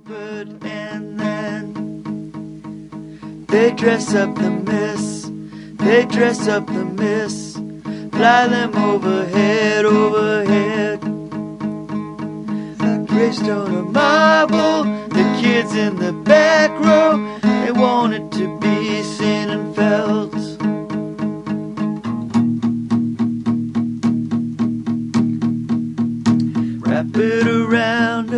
stupid, and then they dress up the miss, they dress up the miss, fly them overhead, overhead. A gravestone of marble, the kids in the back row, they wanted to be seen and felt. Wrap it around